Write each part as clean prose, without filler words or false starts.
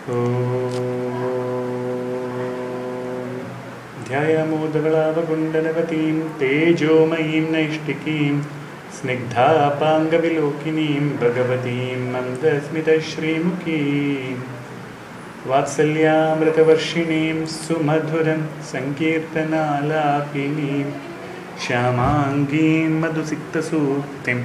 ध्यायामोदगलावकुण्डलवतीं तेजोमयीं नैष्टिकीं स्निग्धापाङ्गविलोकिनीं भगवतीं मन्दस्मितश्रीमुखीं वात्सल्यामृतवर्षिणीं सुमधुरं सङ्कीर्तनालापिनीं श्यामाङ्गीं मधुसिक्तसूक्तिम्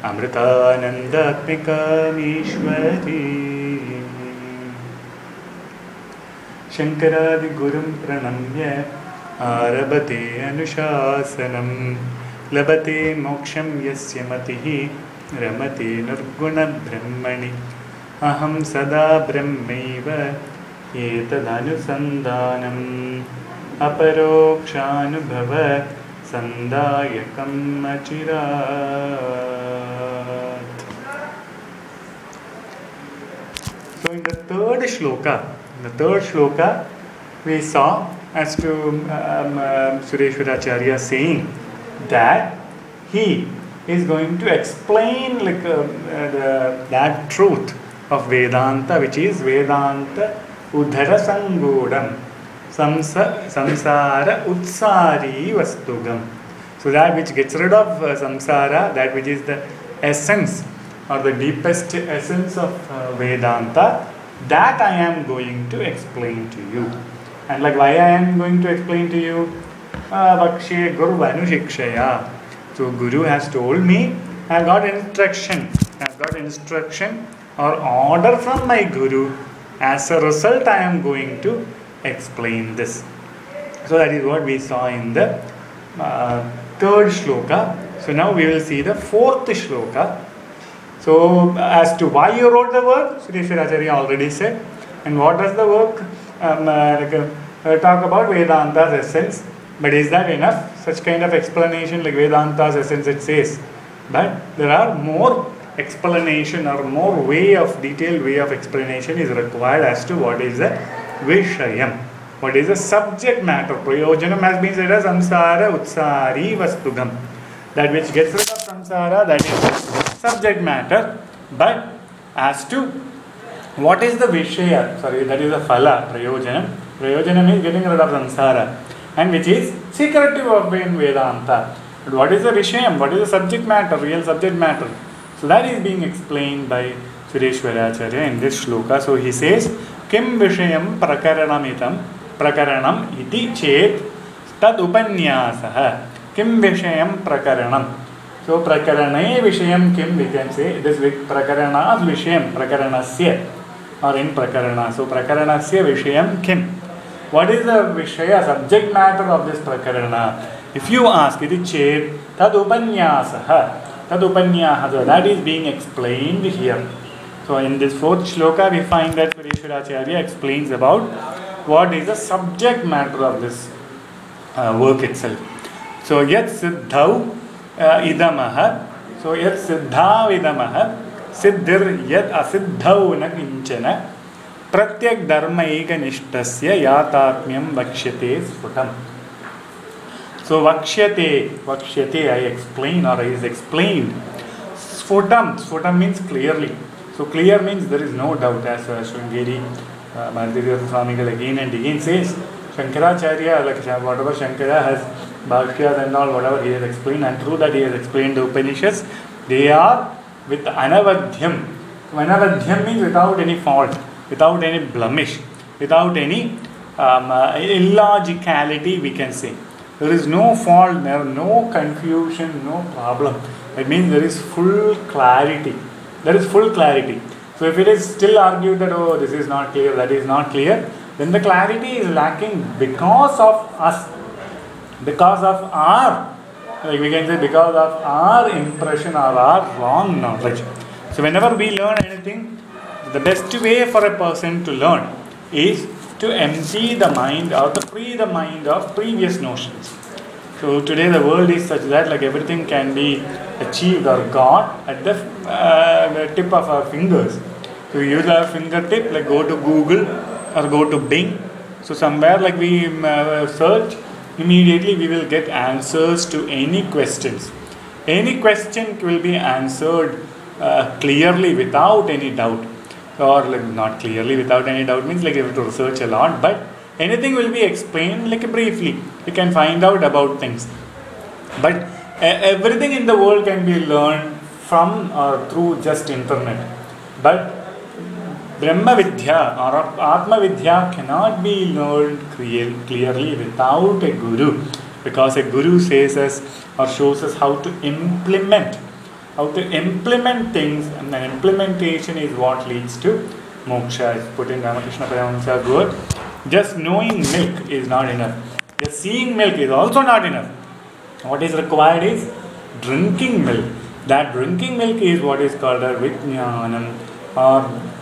अमृतानन्दात्मिकामीश्वरी शङ्करादिगुरुं प्रणम्य आरभते अनुशासनं लभते मोक्षं यस्य मतिः रमते निर्गुणब्रह्मणि अहं सदा ब्रह्मैव एतदनुसन्धानम् अपरोक्षानुभव सन्दायकम् अचिरात्. So in the third shloka, we saw as to Sureshwaracharya saying that he is going to explain that truth of Vedanta, which is Vedanta Udhara Sangodam Samsara Utsari Vastugam. So that which gets rid of samsara, that which is the essence or the deepest essence of Vedanta, that I am going to explain to you. And like why I am going to explain to you? Vakshe Guru Vanushiksaya. So Guru has told me, I have got instruction or order from my Guru. As a result, I am going to explain this. So that is what we saw in the third shloka. So now we will see the fourth shloka. So as to why you wrote the work, Sureshwaracharya already said. And what does the work talk about? Vedanta's essence. But is that enough? Such kind of explanation like Vedanta's essence it says. But there are more explanation or more detailed way of explanation is required as to what is the Vishayam. What is the subject matter? Prayojanam has been said as samsara utsari vastugam. That which gets rid of samsara, that is subject matter. But as to what is the Vishaya, that is the Phala, Prayojanam. Prayojanam is getting rid of samsara, and which is secretive of Vedanta. But what is the Vishayam? What is the subject matter, real subject matter? So that is being explained by Sureshwaracharya in this shloka. So he says, Kim Vishayam Prakaranam iti chet tad upanyasaha. Kim Vishayam Prakaranam. So Prakarane Vishayam Kim, we can say, this Prakarana's Vishayam, Prakaranasya, or in Prakarana. So Prakaranasya Vishayam Kim. What is the Vishaya, subject matter of this Prakarana? If you ask, iti chet tad upanyasaha. Tad upanyasaha. That is being explained here. So in this fourth shloka, we find that Sureshwaracharya explains about what is the subject matter of this work itself. So yat siddhau idamaha. So yat siddhav idamaha. Siddhir yat asiddhau na kinchana. Pratyak dharma eka nishtasya yatatmyam vakshyate sfutam. So vakshyate I explain or is explained. Sfutam means clearly. So clear means there is no doubt, as Sringeri Madhurya Swamigal again and again says. Shankaracharya, like whatever Shankara has Bhashyas and all, whatever he has explained, and through that he has explained the Upanishads, they are with anavadhyam. Anavadhyam means without any fault, without any blemish, without any illogicality, we can say. There is no fault, there is no confusion, no problem. It means there is full clarity. There is full clarity. So if it is still argued that, oh, this is not clear, that is not clear, then the clarity is lacking because of us. Because of our, like we can say, because of our impression or our wrong knowledge. So whenever we learn anything, the best way for a person to learn is to empty the mind or to free the mind of previous notions. So today the world is such that like everything can be achieved or got at the tip of our fingers. So we use our fingertip, like go to Google or go to Bing. So somewhere like we search, immediately we will get answers to any questions. Any question will be answered clearly without any doubt. or like not clearly without any doubt means like you have to research a lot, but anything will be explained like briefly. You can find out about things, but everything in the world can be learned from or through just internet. But Brahma Vidya or Atma Vidya cannot be learned clearly without a guru, because a guru says us or shows us how to implement things, and then implementation is what leads to moksha. Is put in Ramakrishna Paramahansa's word. Just knowing milk is not enough. Just seeing milk is also not enough. What is required is drinking milk. That drinking milk is what is called a Vijnanam or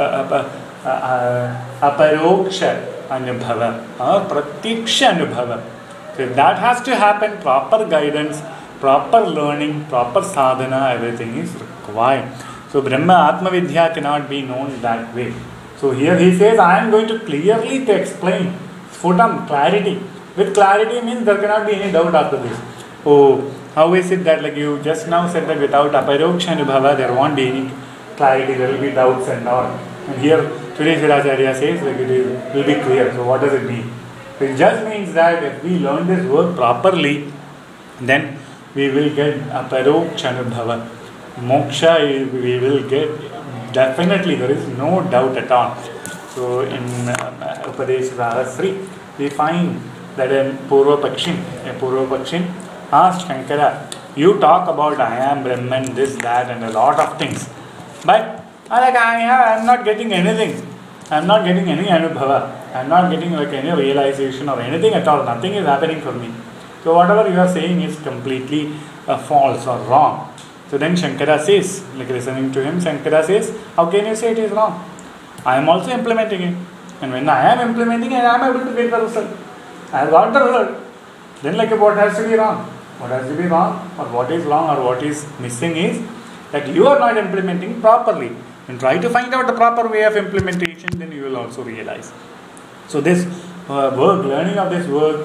aparoksha anubhava or pratiksha anubhava. So that has to happen, proper guidance, proper learning, proper sadhana, everything is required. So Brahma Atma Vidya cannot be known that way. So here he says, I am going to clearly to explain, phutam, clarity. With clarity means there cannot be any doubt after this. Oh, how is it that like you just now said that without aparoksha anubhava there won't be any clarity, there will be doubts and all. And here today Shiracharya says like it will be clear. So what does it mean? It just means that if we learn this word properly, then we will get aparoksha anubhava. Moksha we will get definitely, there is no doubt at all. So in Upadesh Rahasri, we find that a Purva Pakshin asked Shankara, you talk about I am Brahman, this, that and a lot of things. But I am not getting anything. I am not getting any anubhava. I am not getting like any realization or anything at all. Nothing is happening for me. So whatever you are saying is completely false or wrong. So then Shankara says, like listening to him, Shankara says, how can you say it is wrong? I am also implementing it. And when I am implementing it, I am able to get the result. I have got the result. Then like what has to be wrong? What has to be wrong or what is wrong or what is missing is that you are not implementing properly. And try to find out the proper way of implementation, then you will also realize. So this work, learning of this work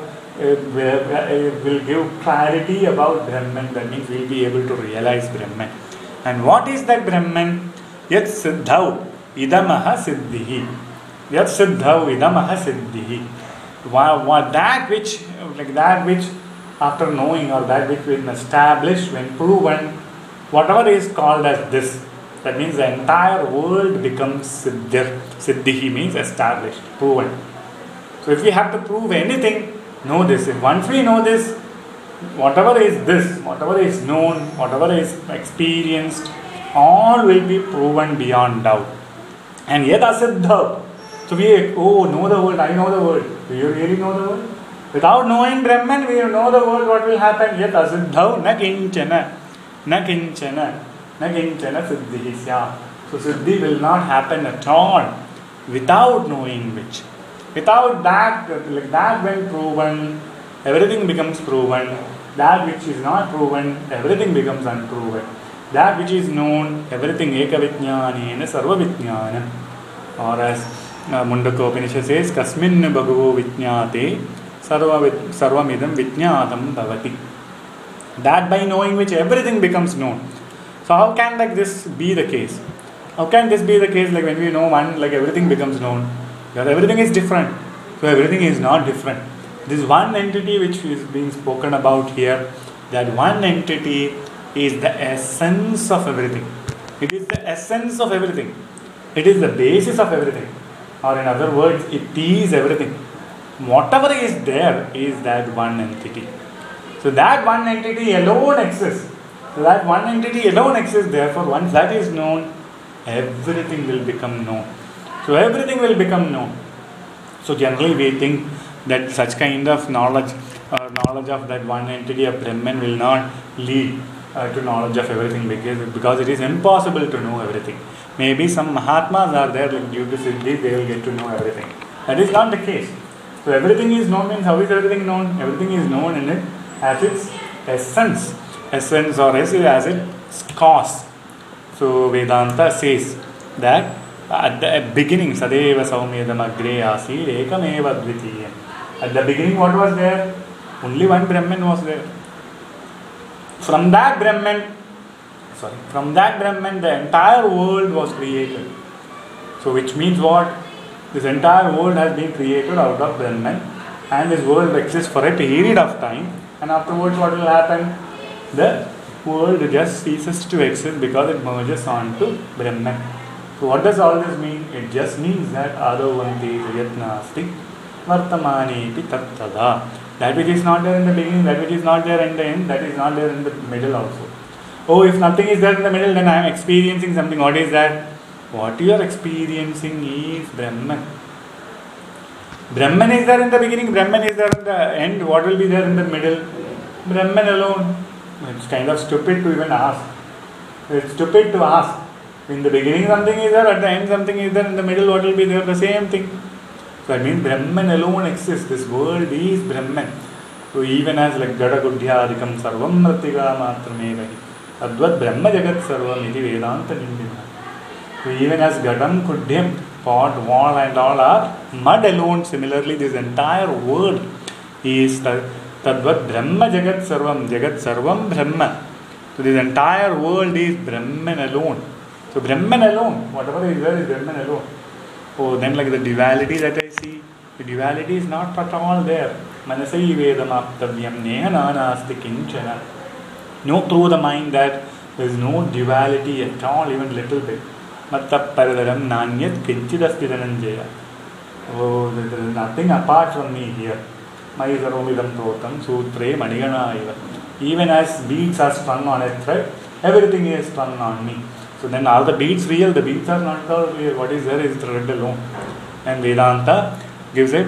will give clarity about Brahman. That means we will be able to realize Brahman. And what is that Brahman? Yat siddhau idamaha siddhihi. Yat siddhau idamaha siddhihi. That which after knowing or that which when established, when proven, whatever is called as this, that means the entire world becomes siddhir. Siddhihi means established, proven. So if we have to prove anything, know this. If once we know this, whatever is known, whatever is experienced, all will be proven beyond doubt. And yet asiddha. So we know the world, I know the world. Do you really know the world? Without knowing Brahman, we know the world, what will happen? Yet asiddha na kinchana siddhi syam. So siddhi will not happen at all without knowing which. Without that, like that when proven, everything becomes proven. That which is not proven, everything becomes unproven. That which is known, everything ekavijnanena sarvavijnanam. Or as Mundaka Upanishad says, kasmin bhagavo vijnate sarvamidam vijnatam bhavati. That by knowing which everything becomes known. So how can like this be the case? How can this be the case like when we know one, like everything becomes known? Because everything is different. So everything is not different. This one entity which is being spoken about here, that one entity is the essence of everything. It is the essence of everything. It is the basis of everything. Or in other words, it is everything. Whatever is there is that one entity. So that one entity alone exists. Therefore, once that is known, everything will become known. So everything will become known. So generally we think that such kind of knowledge of that one entity of Brahman will not lead to knowledge of everything because it is impossible to know everything. Maybe some Mahatmas are there, like due to Siddhi, they will get to know everything. That is not the case. So everything is known means how is everything known? Everything is known in it as its essence or as its cause. So Vedanta says that at the beginning, Sadeva Saumyedam Agre Asir Ekameva Dvitiyam. At the beginning, what was there? Only one Brahman was there. From that Brahman, the entire world was created. So which means what? This entire world has been created out of Brahman, and this world exists for a period of time, and afterwards what will happen? The world just ceases to exist because it merges onto Brahman. So what does all this mean? It just means that Adavanti Yatnasti Vartamani Tattada. That which is not there in the beginning, that which is not there in the end, that is not there in the middle also. Oh, if nothing is there in the middle, then I am experiencing something. What is that? What you are experiencing is Brahman. Brahman is there in the beginning, Brahman is there in the end. What will be there in the middle? Brahman alone. It's kind of stupid to even ask. It's stupid to ask. In the beginning something is there, at the end something is there, in the middle what will be there? The same thing. So that means Brahman alone exists. This world is Brahman. So even as like Gada Gudhyadikam Sarvam Mritika Matramevahi Advat Brahma Jagat Sarvam Iti Vedanta Nindina. So even as Gadam, Kudhyam, pot, wall and all are mud alone, similarly this entire world is Tadvat Brahma Jagat Sarvam Brahma. So this entire world is Brahman alone. So Brahman alone, whatever is there is Brahman alone. Oh, then like the duality that I see, the duality is not at all there. Manasai Vedamaptavyam Neha Nanasti Kinchana. Know through the mind that there is no duality at all, even little bit. Matta Paradaram Nanyat Kinchidasti Dhananjaya. Oh, there is nothing apart from me here. Mai Saromidam Protam Sutre Manigana Iva. Even as beads are strung on a thread, everything is strung on me. So then are the beads real? The beads are not all real. What is there is thread alone. And Vedanta gives a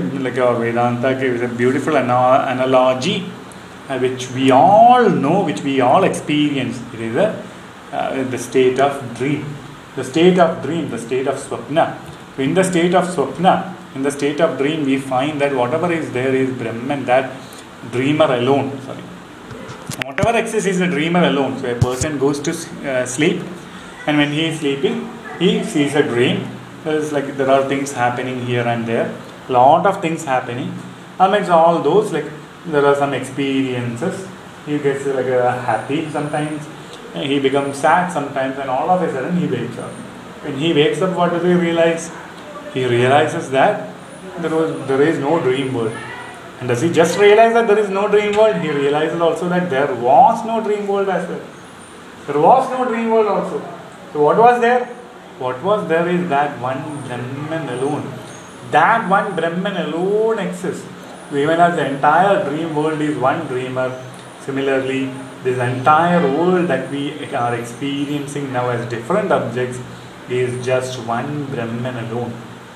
beautiful analogy which we all know, which we all experience. It is the state of dream. The state of dream, the state of swapna. So in the state of swapna, in the state of dream, we find that whatever is there is Brahman, that dreamer alone. Whatever exists is the dreamer alone. So a person goes to sleep, and when he is sleeping, he sees a dream. There are things happening here and there, lot of things happening. Amidst all those, there are some experiences. He gets happy sometimes, he becomes sad sometimes, and all of a sudden he wakes up. When he wakes up, what does he realize? He realizes that there is no dream world. And does he just realize that there is no dream world? He realizes also that there was no dream world as well. There was no dream world also. So what was there? What was there is that one Brahman alone. That one Brahman alone exists. So even as the entire dream world is one dreamer, similarly, this entire world that we are experiencing now as different objects is just one Brahman alone.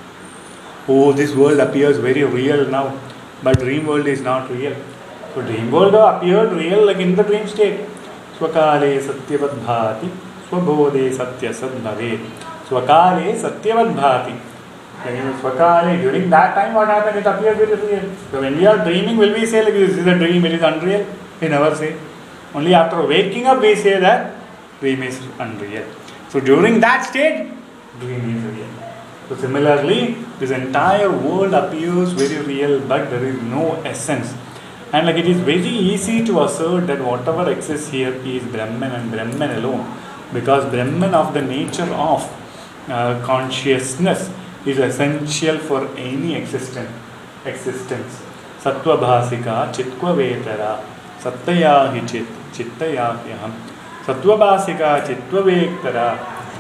Oh, this world appears very real now, but dream world is not real. So dream world appeared real like in the dream state. Swakale satyavat bhati, swabodhe satyasad bhavet. Swakale satyavat bhati. Swakale, during that time what happened? It appears very real. So when we are dreaming, will we say this is a dream, it is unreal? We never say. Only after waking up we say that dream is unreal. So during that state, dream is real. So similarly, this entire world appears very real, but there is no essence. And it is very easy to assert that whatever exists here is Brahman and Brahman alone. Because Brahman of the nature of consciousness is essential for any existence. Sattva bhasika chitkva vetara sattaya hi chittaya hyaham. Sattva bhasika chitva vektara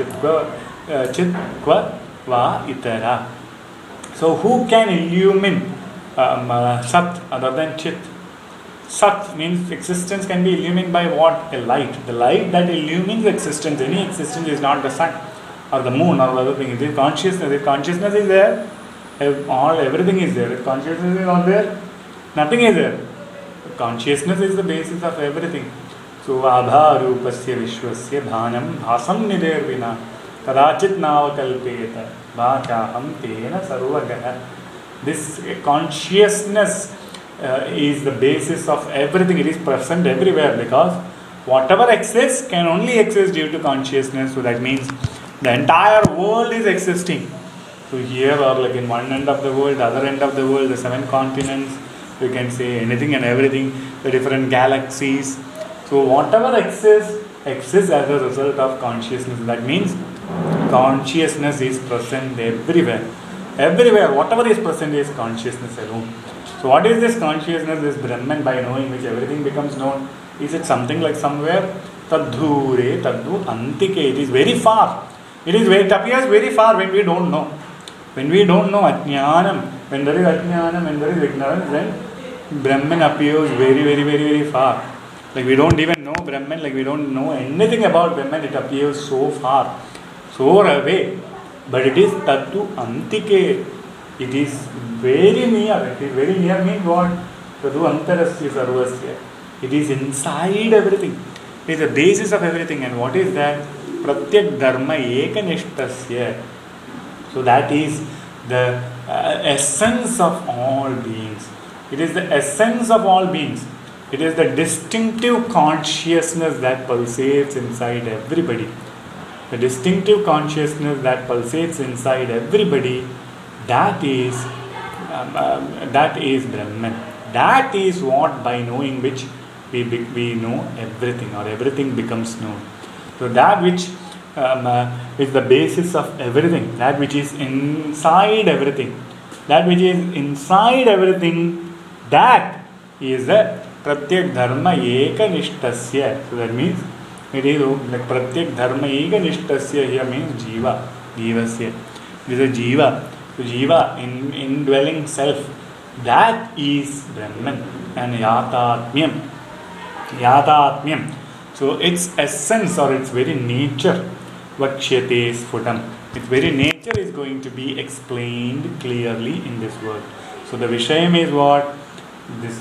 chitkva va itara. So who can illumine Sat other than Chit? Sat means existence can be illumined by what? A light. The light that illumines existence. Any existence is not the sun or the moon or other thing. It is consciousness. If consciousness is there, everything is there. If consciousness is not there, nothing is there. Consciousness is the basis of everything. So abha rupasya vishwasya bhanam bhasam nidervina kadachit navakalpeta bhachaham tena sarvagaha. This consciousness is the basis of everything. It is present everywhere because whatever exists can only exist due to consciousness. So that means the entire world is existing. So here or in one end of the world, the other end of the world, the 7 continents, you can say anything and everything, the different galaxies. So whatever exists as a result of consciousness. That means Consciousness is present everywhere. Everywhere, whatever is present is consciousness alone. So, what is this consciousness, this Brahman, by knowing which everything becomes known? Is it something like somewhere? Tadhure, tadhu, antike. It is very far. It appears very far when we don't know. When we don't know Ajnanam, when there is Ajnanam, when there is ignorance, then Brahman appears very, very, very, very far. Like we don't even know Brahman, like we don't know anything about Brahman, it appears so far, so away. But it is Tatu Antike. It is very near. It is very near means what? Tatu Antarasya Sarvasya. It is inside everything. It is the basis of everything. And what is that? Pratyak Dharma Ekanishtasya. So that is the essence of all beings. It is the essence of all beings. It is the distinctive consciousness that pulsates inside everybody. The distinctive consciousness that pulsates inside everybody, that is Brahman. That is what, by knowing which we know everything, or everything becomes known. So that which is the basis of everything, that which is inside everything, that which is inside everything, that is the Pratyak Dharma Ekanishtasya. So that means it is like Pratyak Dharma Ekanishtasya here means Jiva, Jivasya. It is a Jiva. So Jiva, indwelling self, that is Brahman. And Yatatmyam. So its essence or its very nature, Vakshyate Sfutam. Its very nature is going to be explained clearly in this word. So the Vishayam is what? This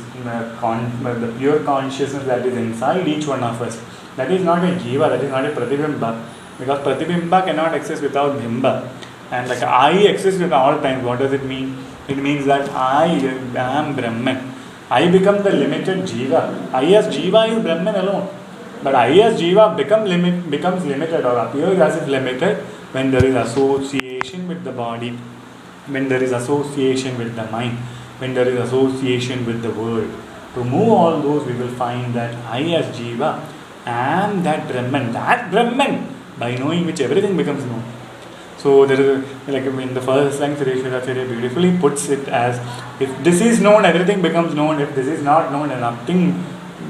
the pure consciousness that is inside each one of us. That is not a Jiva, that is not a Pratibimba. Because Pratibimba cannot exist without Bimba. And like I exists at all times. What does it mean? It means that I am Brahman. I become the limited Jiva. I as Jiva is Brahman alone. But I as Jiva becomes limited or appears as if limited when there is association with the body, when there is association with the mind, when there is association with the world. To move all those, we will find that I as Jiva am that Brahman, by knowing which everything becomes known. So there is like in the first line, Sri Sridharacharya beautifully puts it as, if this is known, everything becomes known. If this is not known, then nothing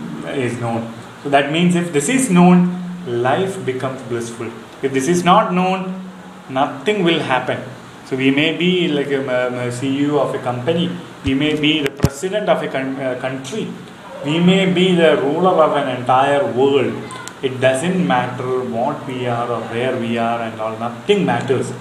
is known. So that means if this is known, life becomes blissful. If this is not known, nothing will happen. So we may be like a CEO of a company, we may be the president of a country, we may be the ruler of an entire world. It doesn't matter what we are or where we are and all, nothing matters.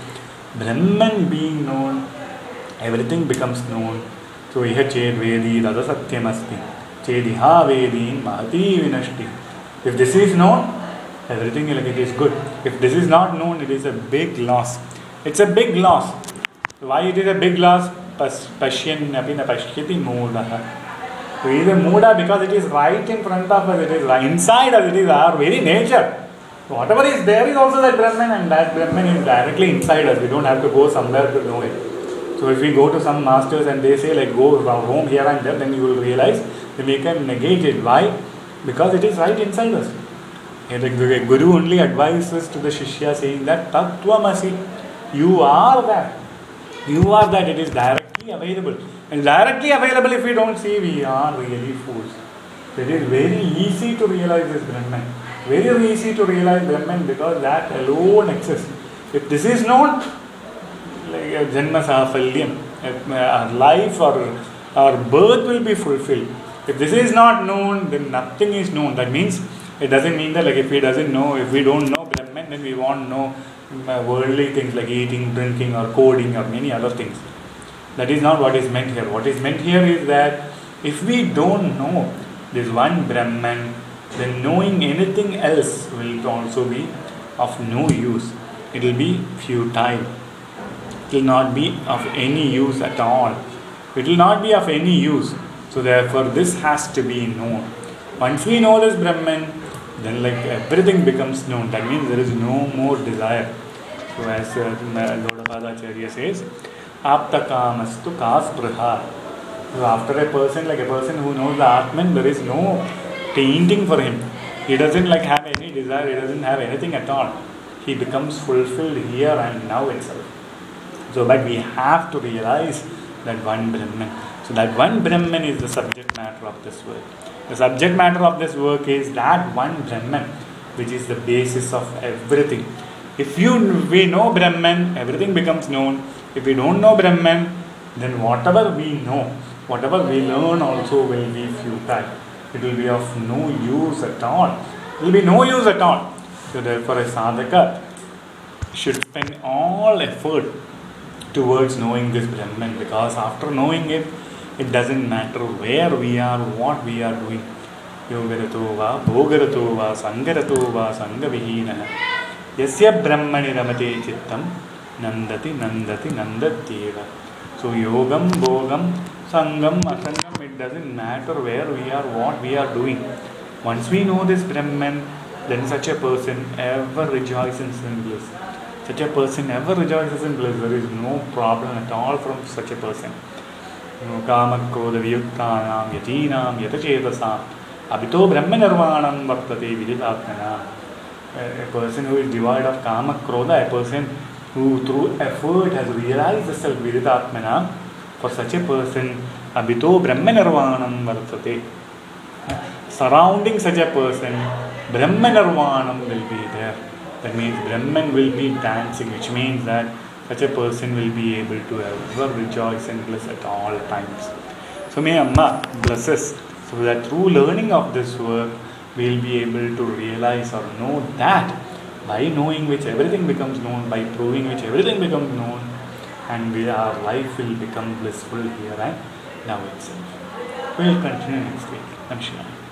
Brahman being known, everything becomes known. So iha ched vedi tada satyam asti, chediha vedin mahati vinashti. If this is known, everything like it is good. If this is not known, it is a big loss. It's a big loss. Why it is a big loss? Pashyan api na pashyati moodaha. So it is a mooda because it is right in front of us, it is right inside us, it is our very nature. So whatever is there is also that Brahman, and that Brahman is directly inside us. We don't have to go somewhere to know it. So if we go to some masters and they say like go roam here and there, then you will realize that we can negate it. Why? Because it is right inside us. And the Guru only advises to the Shishya saying that Tattvamasi, you are that. You are that. It is directly available. And directly available, if we don't see, we are really fools. It is very easy to realize this Brahman. Very easy to realize Brahman because that alone exists. If this is known, like Janma Safalyam, our life or our birth will be fulfilled. If this is not known, then nothing is known. That means, it doesn't mean that like if we don't know Brahman, then we won't know worldly things like eating, drinking or coding or many other things. That is not what is meant here. What is meant here is that if we don't know this one Brahman, then knowing anything else will also be of no use. It will be futile. It will not be of any use at all. It will not be of any use. So therefore this has to be known. Once we know this Brahman, then like everything becomes known. That means there is no more desire. So as Gaudapadacharya says, Aptakamastu kaspraha. So after a person who knows the Atman, there is no tainting for him. He doesn't like have any desire, he doesn't have anything at all. he becomes fulfilled here and now itself. So, but we have to realize that one Brahman. So, that one Brahman is the subject matter of this work. The subject matter of this work is that one Brahman, which is the basis of everything. If we know Brahman, everything becomes known. If we don't know Brahman, then whatever we know, whatever we learn also will be futile. It will be of no use at all. It will be no use at all. So therefore a sadhaka should spend all effort towards knowing this Brahman, because after knowing it, it doesn't matter where we are, what we are doing. Yogarato va, bhogarato va, sangarato va, sangavihina. Yasya brahmani ramate chittam, nandati, nandati, nandatyeva. So yogam, bhogam, sangam, asangam, it doesn't matter where we are, what we are doing. Once we know this Brahman, then such a person ever rejoices in bliss. Such a person ever rejoices in bliss. There is no problem at all from such a person. Kamakroda viyuktanam yatinam yatachetasa abhito brahma nirvanam vartate viditatmana. A person who is devoid of kama krodha, a person who through effort has realized the self viditatmana, for such a person abhito brahma nirvanam vartate. Surrounding such a person, brahma nirvanam will be there. That means Brahman will be dancing, which means that such a person will be able to ever rejoice and bliss at all times. So may Amma bless us, so that through learning of this work, we will be able to realize or know that by knowing which everything becomes known, by proving which everything becomes known, and our life will become blissful here and now itself. We will continue next week. Namaskar.